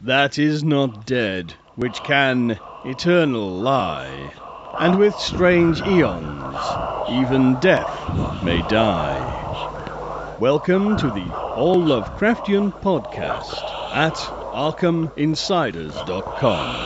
that is not dead, which can eternal lie, and with strange eons, even death may die. Welcome to the All Lovecraftian Podcast at ArkhamInsiders.com.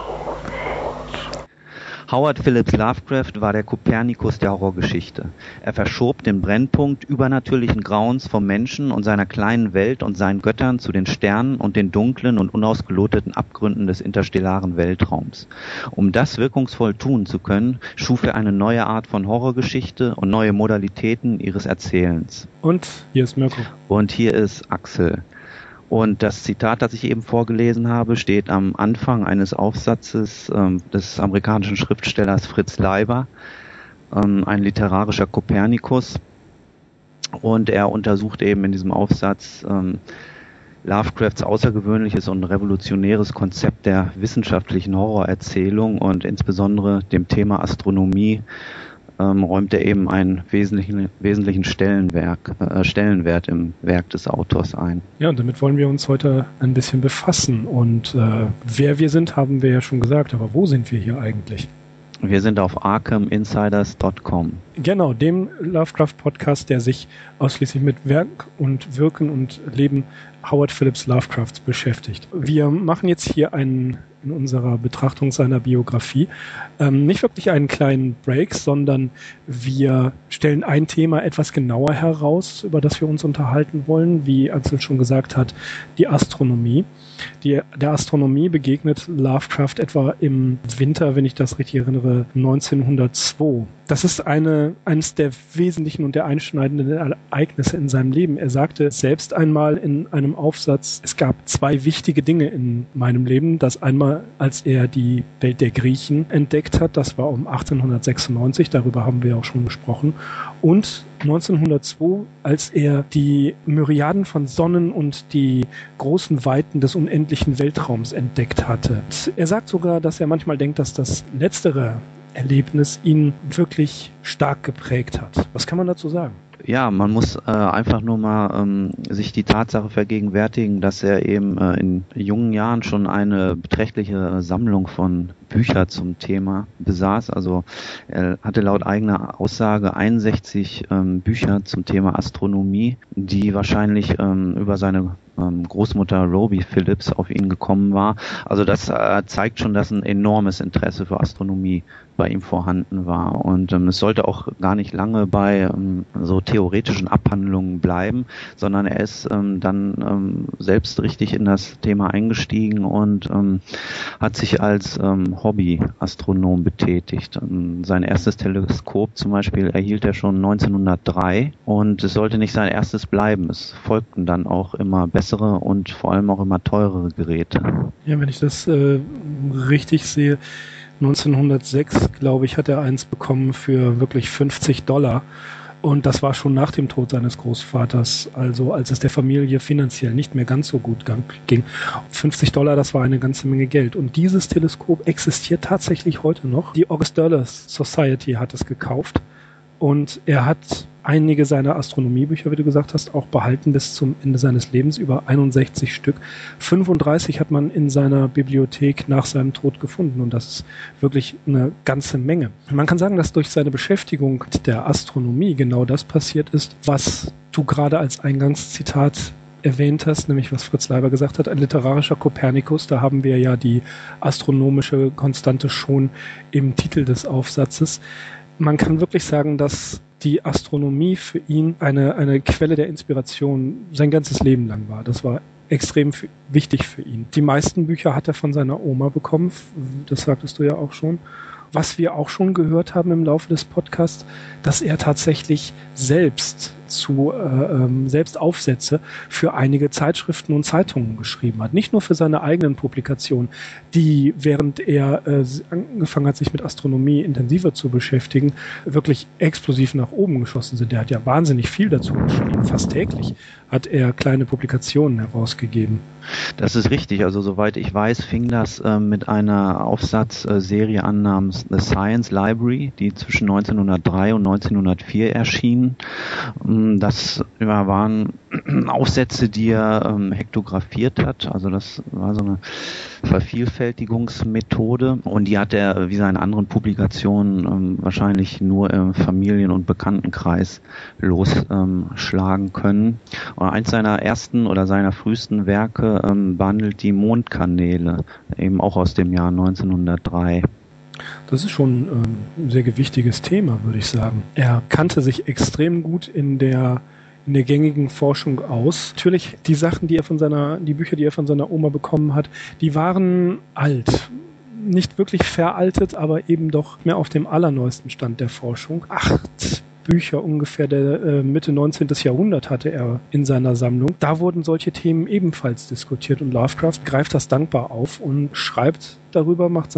Howard Phillips Lovecraft war der Kopernikus der Horrorgeschichte. Er verschob den Brennpunkt übernatürlichen Grauens vom Menschen und seiner kleinen Welt und seinen Göttern zu den Sternen und den dunklen und unausgeloteten Abgründen des interstellaren Weltraums. Um das wirkungsvoll tun zu können, schuf er eine neue Art von Horrorgeschichte und neue Modalitäten ihres Erzählens. Und hier ist Mirko. Und hier ist Axel. Und das Zitat, das ich eben vorgelesen habe, steht am Anfang eines Aufsatzes des amerikanischen Schriftstellers Fritz Leiber, ein literarischer Kopernikus. Und er untersucht eben in diesem Aufsatz Lovecrafts außergewöhnliches und revolutionäres Konzept der wissenschaftlichen Horrorerzählung und insbesondere dem Thema Astronomie räumt er eben einen wesentlichen Stellenwert im Werk des Autors ein. Ja, und damit wollen wir uns heute ein bisschen befassen. Und wer wir sind, haben wir ja schon gesagt. Aber wo sind wir hier eigentlich? Wir sind auf ArkhamInsiders.com. Genau, dem Lovecraft-Podcast, der sich ausschließlich mit Werk und Wirken und Leben Howard Phillips Lovecrafts beschäftigt. Wir machen jetzt hier in unserer Betrachtung seiner Biografie nicht wirklich einen kleinen Break, sondern wir stellen ein Thema etwas genauer heraus, über das wir uns unterhalten wollen, wie Axel schon gesagt hat, die Astronomie. Der Astronomie begegnet Lovecraft etwa im Winter, wenn ich das richtig erinnere, 1902. Das ist eines der wesentlichen und der einschneidenden Ereignisse in seinem Leben. Er sagte selbst einmal in einem Aufsatz, es gab zwei wichtige Dinge in meinem Leben. Das einmal, als er die Welt der Griechen entdeckt hat, das war um 1896, darüber haben wir auch schon gesprochen. Und 1902, als er die Myriaden von Sonnen und die großen Weiten des unendlichen Weltraums entdeckt hatte. Er sagt sogar, dass er manchmal denkt, dass das letztere Erlebnis ihn wirklich stark geprägt hat. Was kann man dazu sagen? Ja, man muss einfach nur mal sich die Tatsache vergegenwärtigen, dass er eben in jungen Jahren schon eine beträchtliche Sammlung von Büchern zum Thema besaß. Also er hatte laut eigener Aussage 61 Bücher zum Thema Astronomie, die wahrscheinlich über seine Großmutter Roby Phillips auf ihn gekommen war. Also das zeigt schon, dass ein enormes Interesse für Astronomie bei ihm vorhanden war. Und es sollte auch gar nicht lange bei so theoretischen Abhandlungen bleiben, sondern er ist dann selbst richtig in das Thema eingestiegen und hat sich als Hobby-Astronom betätigt. Sein erstes Teleskop zum Beispiel erhielt er schon 1903 und es sollte nicht sein erstes bleiben. Es folgten dann auch immer bessere und vor allem auch immer teurere Geräte. Ja, wenn ich das richtig sehe, 1906, glaube ich, hat er eins bekommen für wirklich $50. Und das war schon nach dem Tod seines Großvaters, also als es der Familie finanziell nicht mehr ganz so gut ging. $50, das war eine ganze Menge Geld. Und dieses Teleskop existiert tatsächlich heute noch. Die August Derleth Society hat es gekauft und er hat einige seiner Astronomiebücher, wie du gesagt hast, auch behalten bis zum Ende seines Lebens, über 61 Stück. 35 hat man in seiner Bibliothek nach seinem Tod gefunden und das ist wirklich eine ganze Menge. Man kann sagen, dass durch seine Beschäftigung mit der Astronomie genau das passiert ist, was du gerade als Eingangszitat erwähnt hast, nämlich was Fritz Leiber gesagt hat, ein literarischer Kopernikus. Da haben wir ja die astronomische Konstante schon im Titel des Aufsatzes. Man kann wirklich sagen, dass die Astronomie für ihn eine Quelle der Inspiration sein ganzes Leben lang war. Das war extrem wichtig für ihn. Die meisten Bücher hat er von seiner Oma bekommen, das sagtest du ja auch schon. Was wir auch schon gehört haben im Laufe des Podcasts, dass er tatsächlich selbst Aufsätze für einige Zeitschriften und Zeitungen geschrieben hat. Nicht nur für seine eigenen Publikationen, die, während er angefangen hat, sich mit Astronomie intensiver zu beschäftigen, wirklich explosiv nach oben geschossen sind. Er hat ja wahnsinnig viel dazu geschrieben. Fast täglich hat er kleine Publikationen herausgegeben. Das ist richtig. Also soweit ich weiß, fing das mit einer Aufsatzserie an namens The Science Library, die zwischen 1903 und 1904 erschien. Das waren Aufsätze, die er hektografiert hat. Also das war so eine Vervielfältigungsmethode und die hat er wie seine anderen Publikationen wahrscheinlich nur im Familien- und Bekanntenkreis losschlagen können. Und eins seiner ersten oder seiner frühesten Werke behandelt die Mondkanäle, eben auch aus dem Jahr 1903. Das ist schon ein sehr gewichtiges Thema, würde ich sagen. Er kannte sich extrem gut in der gängigen Forschung aus. Natürlich, die Bücher, die er von seiner Oma bekommen hat, die waren alt. Nicht wirklich veraltet, aber eben doch mehr auf dem allerneuesten Stand der Forschung. 8 Bücher ungefähr der Mitte 19. Jahrhundert hatte er in seiner Sammlung. Da wurden solche Themen ebenfalls diskutiert und Lovecraft greift das dankbar auf und schreibt darüber, macht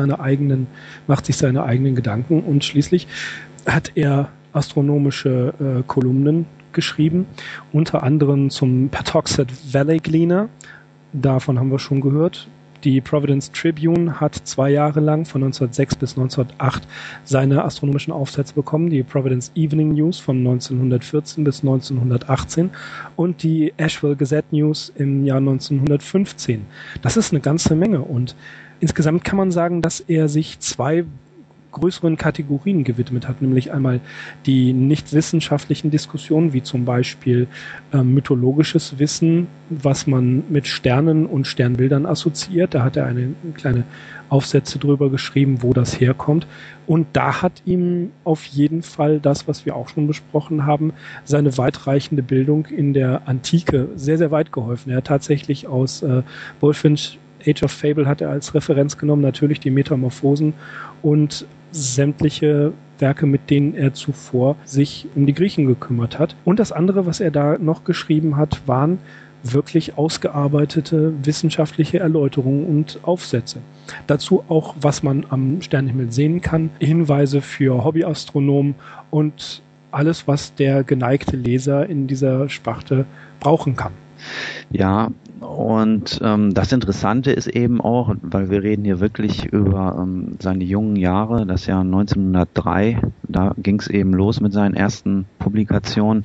sich seine eigenen Gedanken und schließlich hat er astronomische Kolumnen geschrieben, unter anderem zum Patuxent Valley Gleaner. Davon haben wir schon gehört. Die Providence Tribune hat 2 Jahre lang von 1906 bis 1908 seine astronomischen Aufsätze bekommen. Die Providence Evening News von 1914 bis 1918 und die Asheville Gazette News im Jahr 1915. Das ist eine ganze Menge und insgesamt kann man sagen, dass er sich 2 größeren Kategorien gewidmet hat, nämlich einmal die nicht wissenschaftlichen Diskussionen, wie zum Beispiel mythologisches Wissen, was man mit Sternen und Sternbildern assoziiert. Da hat er eine kleine Aufsätze drüber geschrieben, wo das herkommt. Und da hat ihm auf jeden Fall das, was wir auch schon besprochen haben, seine weitreichende Bildung in der Antike sehr, sehr weit geholfen. Er hat tatsächlich aus Bulfinch Age of Fable hat er als Referenz genommen, natürlich die Metamorphosen und sämtliche Werke, mit denen er zuvor sich um die Griechen gekümmert hat. Und das andere, was er da noch geschrieben hat, waren wirklich ausgearbeitete wissenschaftliche Erläuterungen und Aufsätze. Dazu auch, was man am Sternenhimmel sehen kann, Hinweise für Hobbyastronomen und alles, was der geneigte Leser in dieser Sparte brauchen kann. Ja, und das Interessante ist eben auch, weil wir reden hier wirklich über seine jungen Jahre, das Jahr 1903, da ging es eben los mit seinen ersten Publikationen.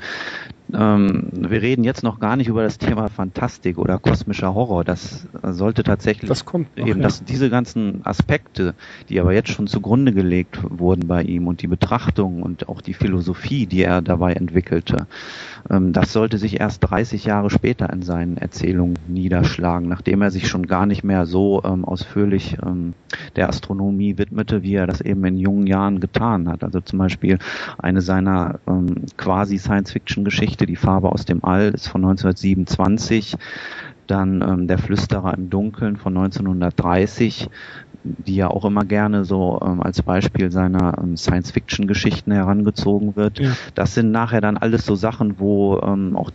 Wir reden jetzt noch gar nicht über das Thema Fantastik oder kosmischer Horror. Das sollte tatsächlich diese ganzen Aspekte, die aber jetzt schon zugrunde gelegt wurden bei ihm und die Betrachtung und auch die Philosophie, die er dabei entwickelte, das sollte sich erst 30 Jahre später in seinen Erzählungen niederschlagen, nachdem er sich schon gar nicht mehr so ausführlich der Astronomie widmete, wie er das eben in jungen Jahren getan hat. Also zum Beispiel eine seiner quasi Science-Fiction-Geschichten, Die Farbe aus dem All, ist von 1927, dann Der Flüsterer im Dunkeln von 1930, die ja auch immer gerne so als Beispiel seiner Science-Fiction-Geschichten herangezogen wird. Ja. Das sind nachher dann alles so Sachen, wo auch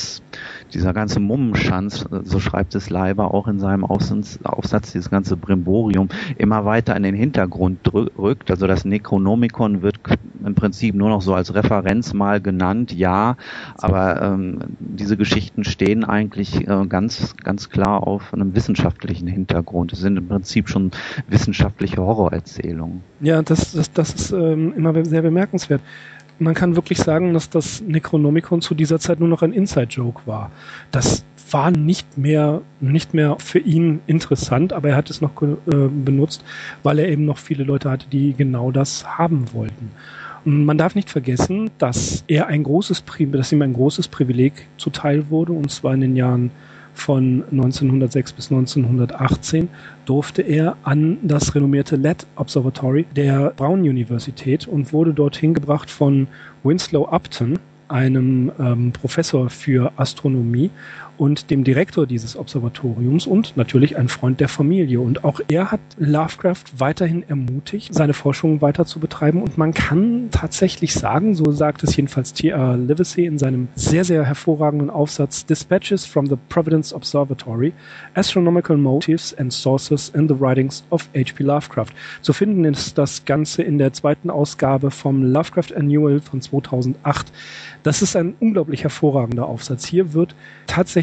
dieser ganze Mummenschanz, so schreibt es Leiber auch in seinem Aufsatz, dieses ganze Brimborium, immer weiter in den Hintergrund rückt. Also das Necronomicon wird im Prinzip nur noch so als Referenz mal genannt, ja, aber diese Geschichten stehen eigentlich ganz, ganz klar auf einem wissenschaftlichen Hintergrund. Es sind im Prinzip schon wissenschaftliche Horrorerzählungen. Ja, das ist immer sehr bemerkenswert. Man kann wirklich sagen, dass das Necronomicon zu dieser Zeit nur noch ein Inside-Joke war. Das war nicht mehr für ihn interessant, aber er hat es noch benutzt, weil er eben noch viele Leute hatte, die genau das haben wollten. Und man darf nicht vergessen, dass ihm ein großes Privileg zuteil wurde, und zwar in den Jahren von 1906 bis 1918 durfte er an das renommierte LED Observatory der Brown Universität und wurde dorthin gebracht von Winslow Upton, einem Professor für Astronomie und dem Direktor dieses Observatoriums und natürlich ein Freund der Familie. Und auch er hat Lovecraft weiterhin ermutigt, seine Forschungen weiter zu betreiben. Und man kann tatsächlich sagen, so sagt es jedenfalls T.R. Livesey in seinem sehr, sehr hervorragenden Aufsatz Dispatches from the Providence Observatory, Astronomical Motives and Sources in the Writings of H.P. Lovecraft. Zu finden ist das Ganze in der 2. Ausgabe vom Lovecraft Annual von 2008. Das ist ein unglaublich hervorragender Aufsatz. Hier wird tatsächlich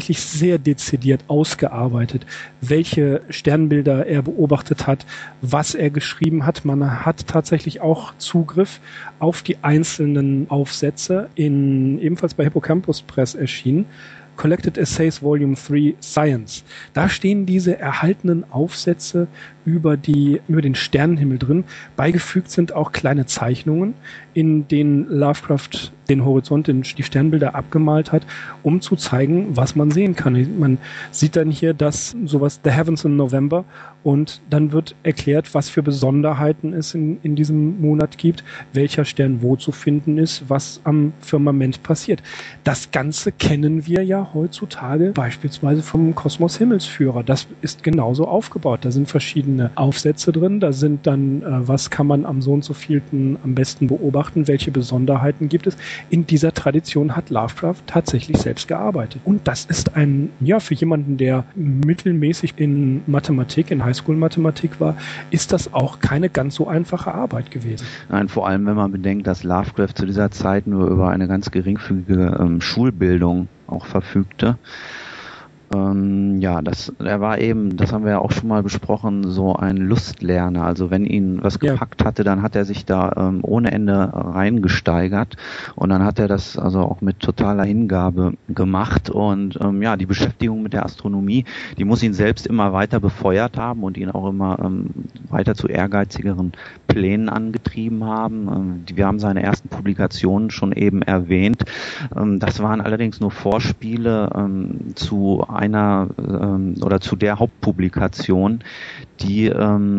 tatsächlich sehr dezidiert ausgearbeitet, welche Sternbilder er beobachtet hat, was er geschrieben hat. Man hat tatsächlich auch Zugriff auf die einzelnen Aufsätze, ebenfalls bei Hippocampus Press erschienen. Collected Essays Volume 3 Science. Da stehen diese erhaltenen Aufsätze über den Sternenhimmel drin. Beigefügt sind auch kleine Zeichnungen, in denen Lovecraft den Horizont, die Sternbilder abgemalt hat, um zu zeigen, was man sehen kann. Man sieht dann hier das sowas The Heavens in November und dann wird erklärt, was für Besonderheiten es in diesem Monat gibt, welcher Stern wo zu finden ist, was am Firmament passiert. Das Ganze kennen wir ja heutzutage beispielsweise vom Kosmos-Himmelsführer. Das ist genauso aufgebaut. Da sind verschiedene Aufsätze drin, da sind dann, was kann man am so und so vielten am besten beobachten, welche Besonderheiten gibt es. In dieser Tradition hat Lovecraft tatsächlich selbst gearbeitet. Und das ist für jemanden, der mittelmäßig in Mathematik, in Highschool-Mathematik war, ist das auch keine ganz so einfache Arbeit gewesen. Nein, vor allem, wenn man bedenkt, dass Lovecraft zu dieser Zeit nur über eine ganz geringfügige Schulbildung auch verfügte. Er war eben, das haben wir ja auch schon mal besprochen, so ein Lustlerner. Also wenn ihn was gepackt hatte, dann hat er sich da ohne Ende reingesteigert und dann hat er das also auch mit totaler Hingabe gemacht und die Beschäftigung mit der Astronomie, die muss ihn selbst immer weiter befeuert haben und ihn auch immer weiter zu ehrgeizigeren Plänen angetrieben haben. Wir haben seine ersten Publikationen schon eben erwähnt. Das waren allerdings nur Vorspiele zu zu der Hauptpublikation, die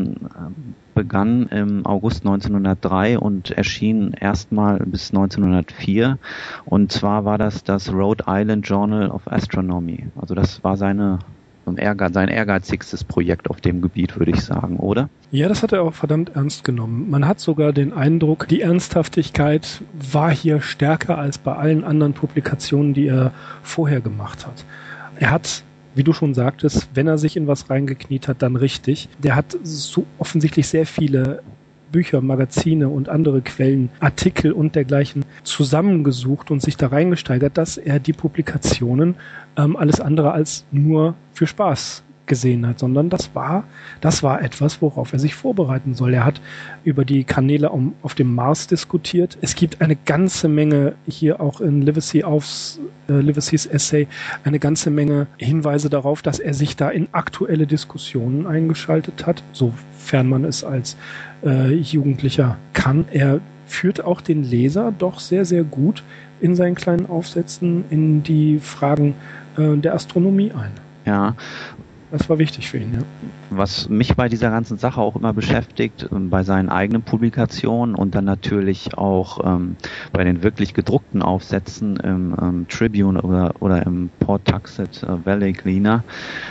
begann im August 1903 und erschien erstmal bis 1904. Und zwar war das Rhode Island Journal of Astronomy. Also das war sein ehrgeizigstes Projekt auf dem Gebiet, würde ich sagen, oder? Ja, das hat er auch verdammt ernst genommen. Man hat sogar den Eindruck, die Ernsthaftigkeit war hier stärker als bei allen anderen Publikationen, die er vorher gemacht hat. Er hat, wie du schon sagtest, wenn er sich in was reingekniet hat, dann richtig. Der hat so offensichtlich sehr viele Bücher, Magazine und andere Quellen, Artikel und dergleichen zusammengesucht und sich da reingesteigert, dass er die Publikationen alles andere als nur für Spaß gesehen hat, sondern das war etwas, worauf er sich vorbereiten soll. Er hat über die Kanäle auf dem Mars diskutiert. Es gibt eine ganze Menge hier auch in Livesey's Essay eine ganze Menge Hinweise darauf, dass er sich da in aktuelle Diskussionen eingeschaltet hat, sofern man es als Jugendlicher kann. Er führt auch den Leser doch sehr, sehr gut in seinen kleinen Aufsätzen in die Fragen der Astronomie ein. Ja. Das war wichtig für ihn, ja. Was mich bei dieser ganzen Sache auch immer beschäftigt, bei seinen eigenen Publikationen und dann natürlich auch bei den wirklich gedruckten Aufsätzen im Tribune oder im Pawtuxet Valley Gleaner,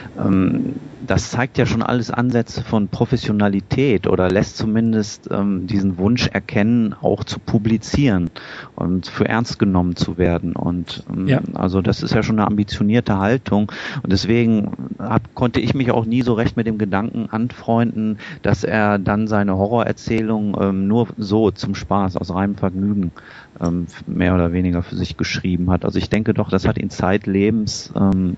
das zeigt ja schon alles Ansätze von Professionalität oder lässt zumindest diesen Wunsch erkennen, auch zu publizieren und für ernst genommen zu werden. Und also das ist ja schon eine ambitionierte Haltung und deswegen konnte ich mich auch nie so recht mit dem Gedanken anfreunden, dass er dann seine Horrorerzählung nur so zum Spaß, aus reinem Vergnügen mehr oder weniger für sich geschrieben hat. Also ich denke doch, das hat ihn zeitlebens,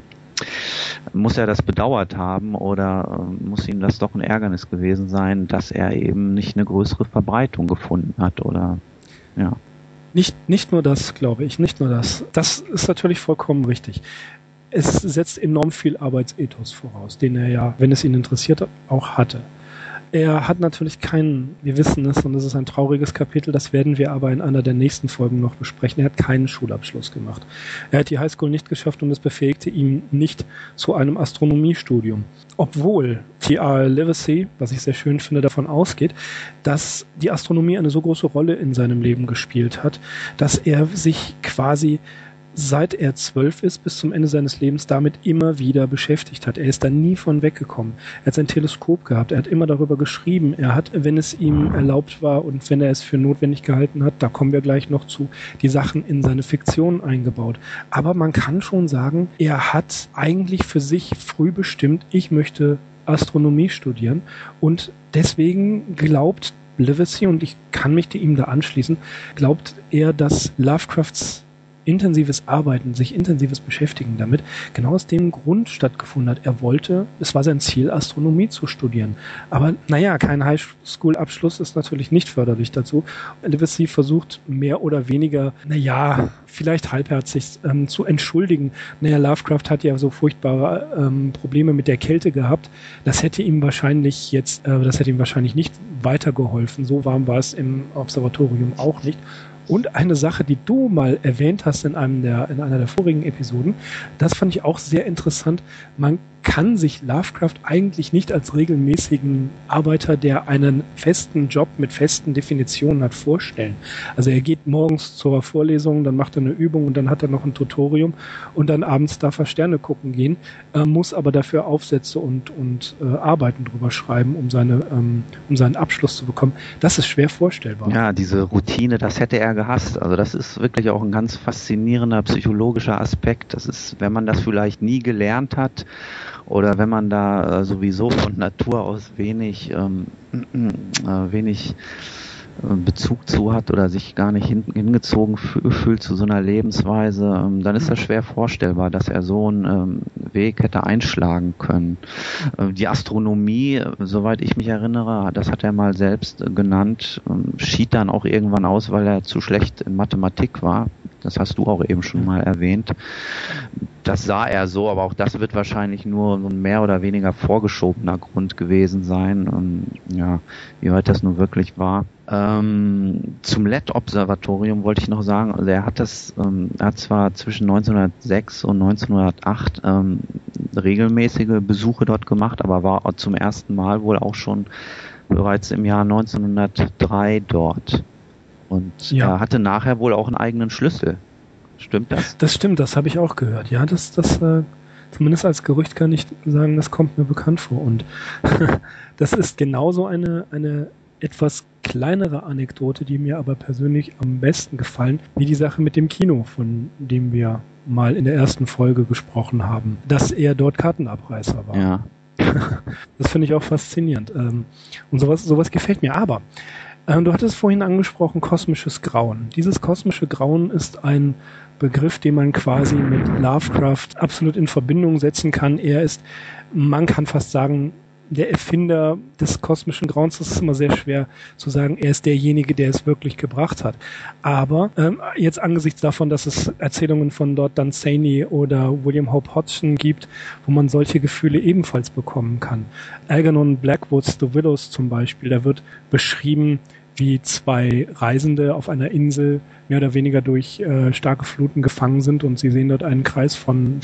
muss er das bedauert haben oder muss ihm das doch ein Ärgernis gewesen sein, dass er eben nicht eine größere Verbreitung gefunden hat oder ja. Nicht nur das, glaube ich, nicht nur das. Das ist natürlich vollkommen richtig. Es setzt enorm viel Arbeitsethos voraus, den er ja, wenn es ihn interessiert, auch hatte. Er hat natürlich wir wissen es, und das ist ein trauriges Kapitel, das werden wir aber in einer der nächsten Folgen noch besprechen. Er hat keinen Schulabschluss gemacht. Er hat die Highschool nicht geschafft und es befähigte ihn nicht zu einem Astronomiestudium. Obwohl T.R. Livesey, was ich sehr schön finde, davon ausgeht, dass die Astronomie eine so große Rolle in seinem Leben gespielt hat, dass er sich quasi seit er 12 ist, bis zum Ende seines Lebens damit immer wieder beschäftigt hat. Er ist da nie von weggekommen. Er hat sein Teleskop gehabt, er hat immer darüber geschrieben, er hat, wenn es ihm erlaubt war und wenn er es für notwendig gehalten hat, da kommen wir gleich noch zu, die Sachen in seine Fiktion eingebaut. Aber man kann schon sagen, er hat eigentlich für sich früh bestimmt, ich möchte Astronomie studieren und deswegen glaubt Livesey, und ich kann mich ihm da anschließen, glaubt er, dass Lovecrafts intensives Arbeiten, sich intensives Beschäftigen damit, genau aus dem Grund stattgefunden hat. Es war sein Ziel, Astronomie zu studieren. Aber naja, kein Highschool-Abschluss ist natürlich nicht förderlich dazu. Livesey versucht mehr oder weniger, vielleicht halbherzig zu entschuldigen. Lovecraft hat ja so furchtbare Probleme mit der Kälte gehabt. Das hätte ihm wahrscheinlich nicht weitergeholfen. So warm war es im Observatorium auch nicht. Und eine Sache, die du mal erwähnt hast in einer der vorigen Episoden, das fand ich auch sehr interessant. Man kann sich Lovecraft eigentlich nicht als regelmäßigen Arbeiter, der einen festen Job mit festen Definitionen hat, vorstellen. Also er geht morgens zur Vorlesung, dann macht er eine Übung und dann hat er noch ein Tutorium und dann abends darf er Sterne gucken gehen, muss aber dafür Aufsätze und Arbeiten drüber schreiben, um seinen Abschluss zu bekommen. Das ist schwer vorstellbar. Ja, diese Routine, das hätte er gehasst. Also das ist wirklich auch ein ganz faszinierender psychologischer Aspekt. Das ist, wenn man das vielleicht nie gelernt hat, oder wenn man da sowieso von Natur aus wenig Bezug zu hat oder sich gar nicht hingezogen fühlt zu so einer Lebensweise, dann ist das schwer vorstellbar, dass er so einen Weg hätte einschlagen können. Die Astronomie, soweit ich mich erinnere, das hat er mal selbst genannt, schied dann auch irgendwann aus, weil er zu schlecht in Mathematik war. Das hast du auch eben schon mal erwähnt. Das sah er so, aber auch das wird wahrscheinlich nur so ein mehr oder weniger vorgeschobener Grund gewesen sein. Wie weit das nun wirklich war. Zum LED-Observatorium wollte ich noch sagen, also er hat zwar zwischen 1906 und 1908 regelmäßige Besuche dort gemacht, aber war zum ersten Mal wohl auch schon bereits im Jahr 1903 dort. Und er hatte nachher wohl auch einen eigenen Schlüssel. Stimmt das? Das stimmt, das habe ich auch gehört. Ja, das zumindest als Gerücht kann ich sagen, das kommt mir bekannt vor. Und das ist genauso eine etwas kleinere Anekdote, die mir aber persönlich am besten gefallen, wie die Sache mit dem Kino, von dem wir mal in der ersten Folge gesprochen haben, dass er dort Kartenabreißer war. Ja. Das finde ich auch faszinierend. Und sowas gefällt mir. Aber du hattest vorhin angesprochen, kosmisches Grauen. Dieses kosmische Grauen ist ein Begriff, den man quasi mit Lovecraft absolut in Verbindung setzen kann. Man kann fast sagen, der Erfinder des kosmischen Grauens. Das ist immer sehr schwer zu sagen, er ist derjenige, der es wirklich gebracht hat. Aber jetzt angesichts davon, dass es Erzählungen von Lord Dunsany oder William Hope Hodgson gibt, wo man solche Gefühle ebenfalls bekommen kann. Algernon Blackwood's The Willows zum Beispiel, da wird beschrieben, wie zwei Reisende auf einer Insel mehr oder weniger durch starke Fluten gefangen sind und sie sehen dort einen Kreis von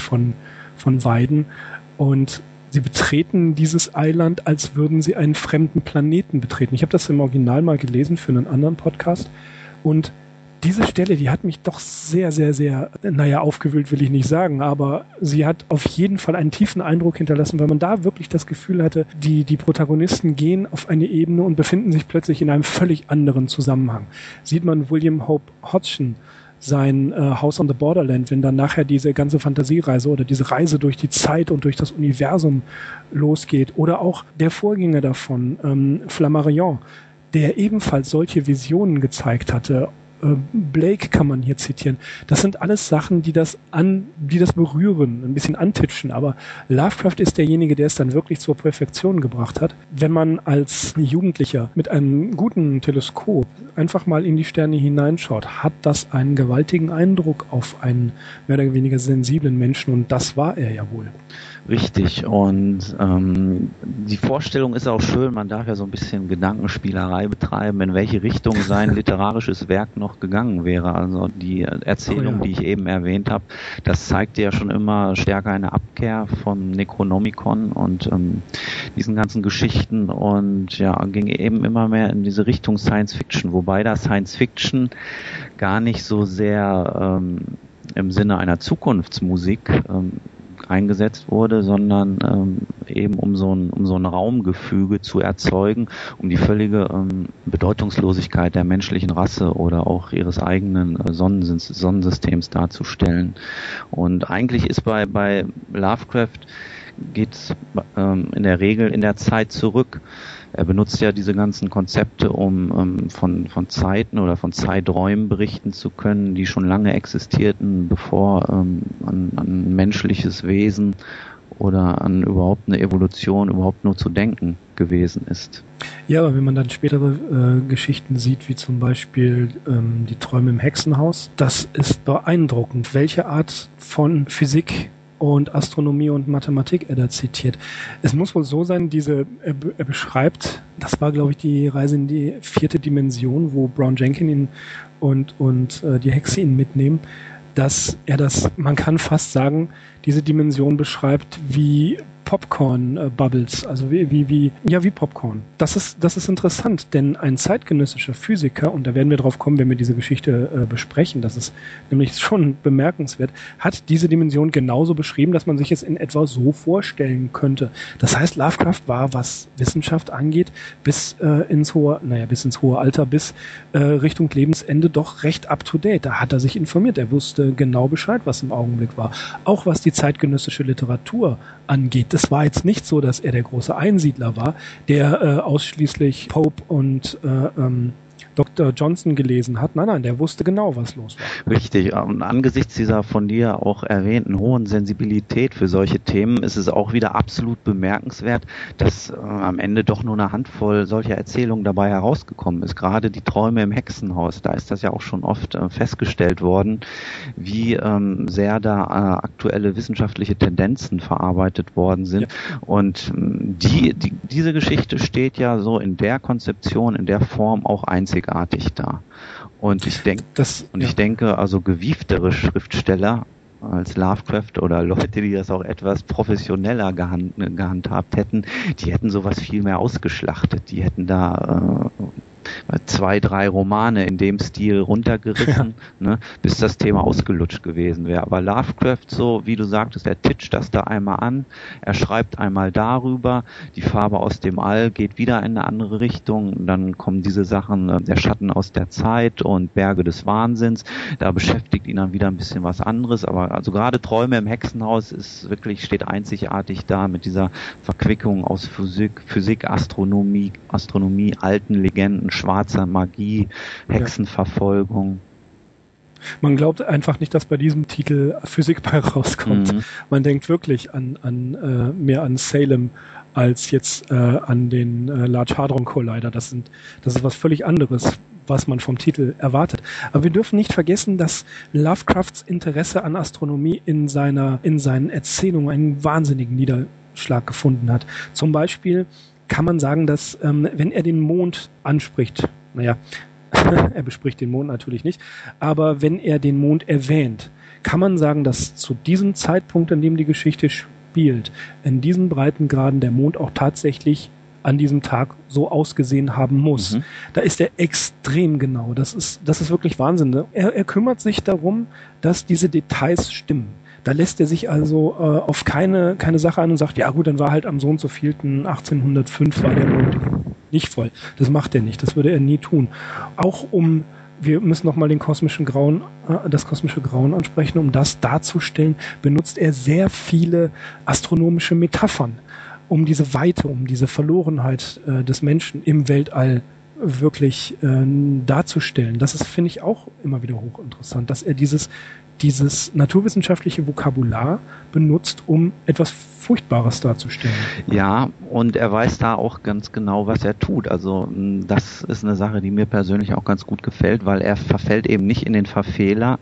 Weiden und sie betreten dieses Eiland, als würden sie einen fremden Planeten betreten. Ich habe das im Original mal gelesen für einen anderen Podcast und diese Stelle, die hat mich doch sehr, sehr, sehr, aufgewühlt will ich nicht sagen, aber sie hat auf jeden Fall einen tiefen Eindruck hinterlassen, weil man da wirklich das Gefühl hatte, die Protagonisten gehen auf eine Ebene und befinden sich plötzlich in einem völlig anderen Zusammenhang. Sieht man William Hope Hodgson, sein House on the Borderland, wenn dann nachher diese ganze Fantasiereise oder diese Reise durch die Zeit und durch das Universum losgeht, oder auch der Vorgänger davon, Flammarion, der ebenfalls solche Visionen gezeigt hatte. Blake kann man hier zitieren. Das sind alles Sachen, die das berühren, ein bisschen antitschen, aber Lovecraft ist derjenige, der es dann wirklich zur Perfektion gebracht hat. Wenn man als Jugendlicher mit einem guten Teleskop einfach mal in die Sterne hineinschaut, hat das einen gewaltigen Eindruck auf einen mehr oder weniger sensiblen Menschen, und das war er ja wohl. Richtig, und die Vorstellung ist auch schön, man darf ja so ein bisschen Gedankenspielerei betreiben, in welche Richtung sein literarisches Werk noch gegangen wäre. Also die Erzählung, die ich eben erwähnt habe, das zeigte ja schon immer stärker eine Abkehr vom Necronomicon und diesen ganzen Geschichten und ging eben immer mehr in diese Richtung Science Fiction, wobei da Science Fiction gar nicht so sehr im Sinne einer Zukunftsmusik eingesetzt wurde, sondern eben um so ein Raumgefüge zu erzeugen, um die völlige Bedeutungslosigkeit der menschlichen Rasse oder auch ihres eigenen Sonnensystems darzustellen. Und eigentlich ist bei Lovecraft geht's in der Regel in der Zeit zurück. Er benutzt ja diese ganzen Konzepte, um von Zeiten oder von Zeiträumen berichten zu können, die schon lange existierten, bevor an menschliches Wesen oder an überhaupt eine Evolution überhaupt nur zu denken gewesen ist. Ja, aber wenn man dann spätere Geschichten sieht, wie zum Beispiel die Träume im Hexenhaus, das ist beeindruckend, welche Art von Physik und Astronomie und Mathematik er da zitiert. Es muss wohl so sein, er beschreibt, das war glaube ich die Reise in die 4. Dimension, wo Brown Jenkin ihn und die Hexe ihn mitnehmen, dass er man kann fast sagen, diese Dimension beschreibt wie Popcorn-Bubbles, also wie Popcorn. Das ist interessant, denn ein zeitgenössischer Physiker, und da werden wir drauf kommen, wenn wir diese Geschichte besprechen, das ist nämlich schon bemerkenswert, hat diese Dimension genauso beschrieben, dass man sich es in etwa so vorstellen könnte. Das heißt, Lovecraft war, was Wissenschaft angeht, bis ins hohe Alter, bis Richtung Lebensende doch recht up-to-date. Da hat er sich informiert, er wusste genau Bescheid, was im Augenblick war. Auch was die zeitgenössische Literatur angeht. Das war jetzt nicht so, dass er der große Einsiedler war, der ausschließlich Pope und Dr. Johnson gelesen hat. Nein, der wusste genau, was los war. Richtig. Und angesichts dieser von dir auch erwähnten hohen Sensibilität für solche Themen ist es auch wieder absolut bemerkenswert, dass am Ende doch nur eine Handvoll solcher Erzählungen dabei herausgekommen ist. Gerade die Träume im Hexenhaus, da ist das ja auch schon oft festgestellt worden, wie sehr da aktuelle wissenschaftliche Tendenzen verarbeitet worden sind. Ja. Und diese Geschichte steht ja so in der Konzeption, in der Form auch einzigartig da. Und ich denke, also gewieftere Schriftsteller als Lovecraft oder Leute, die das auch etwas professioneller gehandhabt hätten, die hätten sowas viel mehr ausgeschlachtet. Die hätten da 2, 3 Romane in dem Stil runtergerissen, ne, bis das Thema ausgelutscht gewesen wäre. Aber Lovecraft, so wie du sagtest, er titscht das da einmal an, er schreibt einmal darüber, die Farbe aus dem All geht wieder in eine andere Richtung, dann kommen diese Sachen, der Schatten aus der Zeit und Berge des Wahnsinns, da beschäftigt ihn dann wieder ein bisschen was anderes, aber also gerade Träume im Hexenhaus steht einzigartig da mit dieser Verquickung aus Physik, Astronomie, alten Legenden, schwarzer Magie, Hexenverfolgung. Man glaubt einfach nicht, dass bei diesem Titel Physik bei rauskommt. Mhm. Man denkt wirklich mehr an Salem als jetzt an den Large Hadron Collider. Das ist was völlig anderes, was man vom Titel erwartet. Aber wir dürfen nicht vergessen, dass Lovecrafts Interesse an Astronomie in seinen Erzählungen einen wahnsinnigen Niederschlag gefunden hat. Zum Beispiel kann man sagen, dass wenn er den Mond anspricht, er bespricht den Mond natürlich nicht, aber wenn er den Mond erwähnt, kann man sagen, dass zu diesem Zeitpunkt, an dem die Geschichte spielt, in diesen Breitengraden der Mond auch tatsächlich an diesem Tag so ausgesehen haben muss. Mhm. Da ist er extrem genau. Das ist wirklich Wahnsinn. Ne? Er kümmert sich darum, dass diese Details stimmen. Da lässt er sich also auf keine Sache ein und sagt, ja gut, dann war halt am so und so vielten 1805 war der Mond nicht voll. Das macht er nicht, das würde er nie tun. Auch wir müssen nochmal das kosmische Grauen ansprechen, um das darzustellen, benutzt er sehr viele astronomische Metaphern, um diese Weite, um diese Verlorenheit des Menschen im Weltall wirklich darzustellen. Das ist, finde ich, auch immer wieder hochinteressant, dass er dieses naturwissenschaftliche Vokabular benutzt, um etwas Furchtbares darzustellen. Ja, und er weiß da auch ganz genau, was er tut. Also das ist eine Sache, die mir persönlich auch ganz gut gefällt, weil er verfällt eben nicht in den Fehler,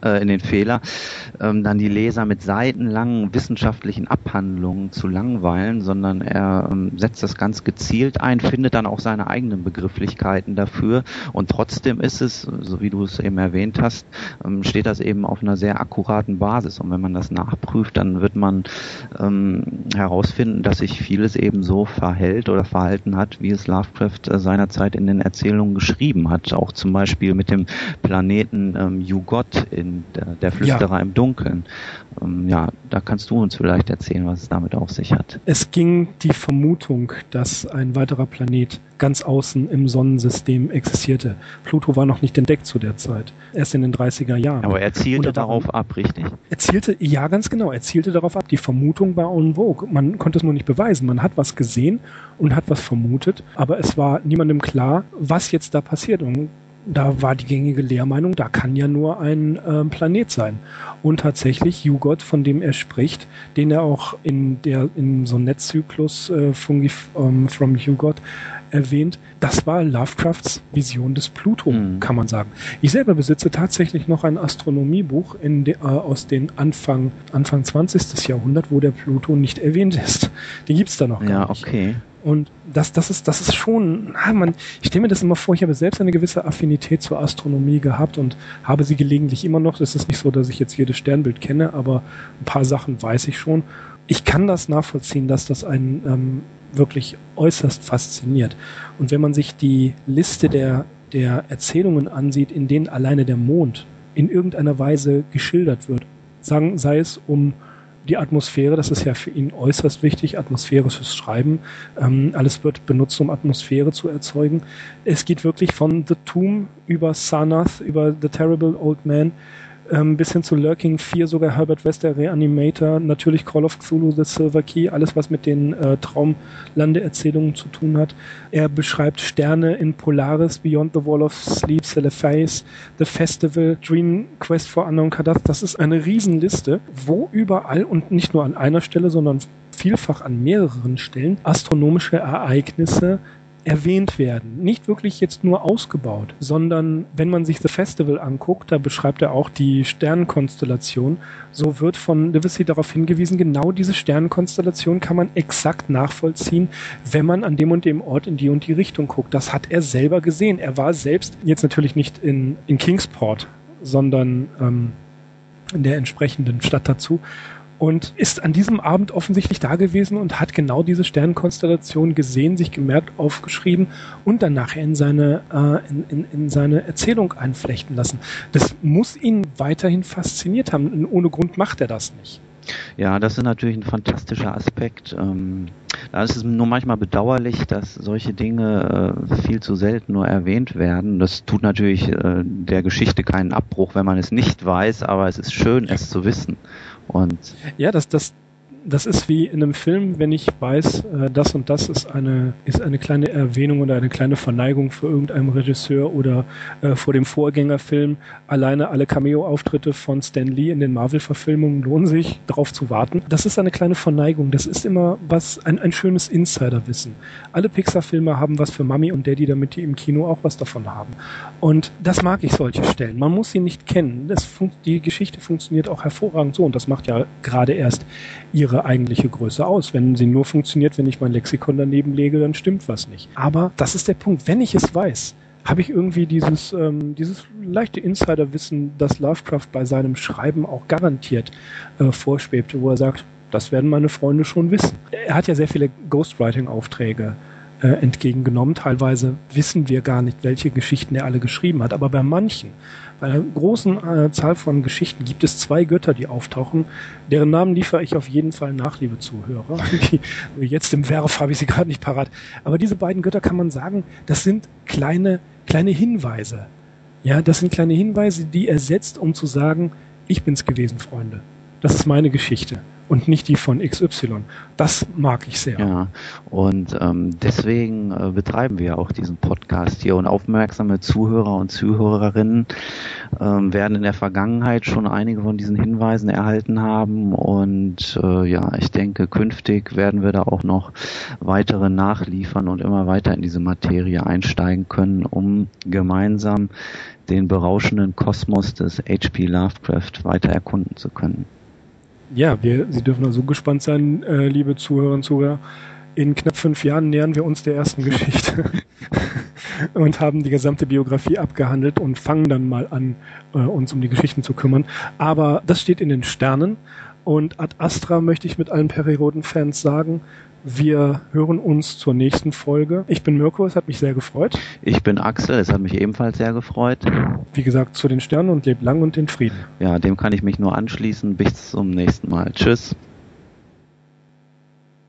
dann die Leser mit seitenlangen wissenschaftlichen Abhandlungen zu langweilen, sondern er setzt das ganz gezielt ein, findet dann auch seine eigenen Begrifflichkeiten dafür und trotzdem ist es, so wie du es eben erwähnt hast, steht das eben auf einer sehr akkuraten Basis und wenn man das nachprüft, dann wird man herausfinden, dass sich vieles eben so verhalten hat, wie es Lovecraft seinerzeit in den Erzählungen geschrieben hat. Auch zum Beispiel mit dem Planeten Yugot in der Flüsterer im Dunkeln. Da kannst du uns vielleicht erzählen, was es damit auf sich hat. Es ging die Vermutung, dass ein weiterer Planet ganz außen im Sonnensystem existierte. Pluto war noch nicht entdeckt zu der Zeit. Erst in den 30er Jahren. Aber er zielte darauf ab, richtig? Ja, ganz genau. Er zielte darauf ab. Die Vermutung war en vogue. Man konnte es nur nicht beweisen. Man hat was gesehen und hat was vermutet, aber es war niemandem klar, was jetzt da passiert. Und da war die gängige Lehrmeinung, da kann ja nur ein Planet sein. Und tatsächlich, Jugot, von dem er spricht, den er auch in so einem Netzzyklus Fungi from Jugot erwähnt, das war Lovecrafts Vision des Pluto, kann man sagen. Ich selber besitze tatsächlich noch ein Astronomiebuch aus den Anfang 20. Jahrhundert, wo der Pluto nicht erwähnt ist. Den gibt's da noch gar nicht. Ja, okay. Und das ist schon, ich stelle mir das immer vor, ich habe selbst eine gewisse Affinität zur Astronomie gehabt und habe sie gelegentlich immer noch. Es ist nicht so, dass ich jetzt jedes Sternbild kenne, aber ein paar Sachen weiß ich schon. Ich kann das nachvollziehen, dass das einen wirklich äußerst fasziniert. Und wenn man sich die Liste der Erzählungen ansieht, in denen alleine der Mond in irgendeiner Weise geschildert wird, sei es um die Atmosphäre, das ist ja für ihn äußerst wichtig, atmosphärisches Schreiben. Alles wird benutzt, um Atmosphäre zu erzeugen. Es geht wirklich von The Tomb über Sarnath, über The Terrible Old Man, bis hin zu Lurking 4, sogar Herbert West, der Reanimator, natürlich Call of Cthulhu, The Silver Key, alles was mit den Traumlandeerzählungen zu tun hat. Er beschreibt Sterne in Polaris, Beyond the Wall of Sleep, Celephace, The Festival, Dream Quest for Unknown Kadath. Das ist eine Riesenliste, wo überall und nicht nur an einer Stelle, sondern vielfach an mehreren Stellen astronomische Ereignisse erwähnt werden. Nicht wirklich jetzt nur ausgebaut, sondern wenn man sich The Festival anguckt, da beschreibt er auch die Sternenkonstellation, so wird von Livesey darauf hingewiesen, genau diese Sternenkonstellation kann man exakt nachvollziehen, wenn man an dem und dem Ort in die und die Richtung guckt. Das hat er selber gesehen. Er war selbst jetzt natürlich nicht in Kingsport, sondern in der entsprechenden Stadt dazu. Und ist an diesem Abend offensichtlich da gewesen und hat genau diese Sternenkonstellation gesehen, sich gemerkt, aufgeschrieben und dann nachher in seine Erzählung einflechten lassen. Das muss ihn weiterhin fasziniert haben. Ohne Grund macht er das nicht. Ja, das ist natürlich ein fantastischer Aspekt. Da ist es nur manchmal bedauerlich, dass solche Dinge viel zu selten nur erwähnt werden. Das tut natürlich der Geschichte keinen Abbruch, wenn man es nicht weiß, aber es ist schön, es zu wissen. Und ja, das ist wie in einem Film, wenn ich weiß, das und das ist eine kleine Erwähnung oder eine kleine Verneigung für irgendeinen Regisseur oder vor dem Vorgängerfilm. Alleine alle Cameo-Auftritte von Stan Lee in den Marvel-Verfilmungen lohnen sich, darauf zu warten. Das ist eine kleine Verneigung. Das ist immer ein schönes Insiderwissen. Alle Pixar-Filme haben was für Mami und Daddy, damit die im Kino auch was davon haben. Und das mag ich, solche Stellen. Man muss sie nicht kennen. Die Geschichte funktioniert auch hervorragend so und das macht ja gerade erst ihre eigentliche Größe aus. Wenn sie nur funktioniert, wenn ich mein Lexikon daneben lege, dann stimmt was nicht. Aber das ist der Punkt. Wenn ich es weiß, habe ich irgendwie dieses leichte Insiderwissen, das Lovecraft bei seinem Schreiben auch garantiert vorschwebte, wo er sagt, das werden meine Freunde schon wissen. Er hat ja sehr viele Ghostwriting-Aufträge entgegengenommen. Teilweise wissen wir gar nicht, welche Geschichten er alle geschrieben hat, aber bei manchen, bei einer großen Zahl von Geschichten gibt es 2 Götter, die auftauchen, deren Namen liefere ich auf jeden Fall nach, liebe Zuhörer. Jetzt im Werf habe ich sie gerade nicht parat. Aber diese beiden Götter kann man sagen, das sind kleine Hinweise. Ja, das sind kleine Hinweise, die er setzt, um zu sagen, ich bin's gewesen, Freunde. Das ist meine Geschichte. Und nicht die von XY. Das mag ich sehr. Ja, und deswegen betreiben wir auch diesen Podcast hier. Und aufmerksame Zuhörer und Zuhörerinnen werden in der Vergangenheit schon einige von diesen Hinweisen erhalten haben. Und ich denke, künftig werden wir da auch noch weitere nachliefern und immer weiter in diese Materie einsteigen können, um gemeinsam den berauschenden Kosmos des H.P. Lovecraft weiter erkunden zu können. Ja, Sie dürfen also gespannt sein, liebe Zuhörer und Zuhörer. In knapp 5 Jahren nähern wir uns der ersten Geschichte und haben die gesamte Biografie abgehandelt und fangen dann mal an, uns um die Geschichten zu kümmern. Aber das steht in den Sternen und ad astra möchte ich mit allen Peri-Roden-Fans sagen, wir hören uns zur nächsten Folge. Ich bin Mirko, es hat mich sehr gefreut. Ich bin Axel, es hat mich ebenfalls sehr gefreut. Wie gesagt, zu den Sternen und lebt lang und in Frieden. Ja, dem kann ich mich nur anschließen. Bis zum nächsten Mal. Tschüss.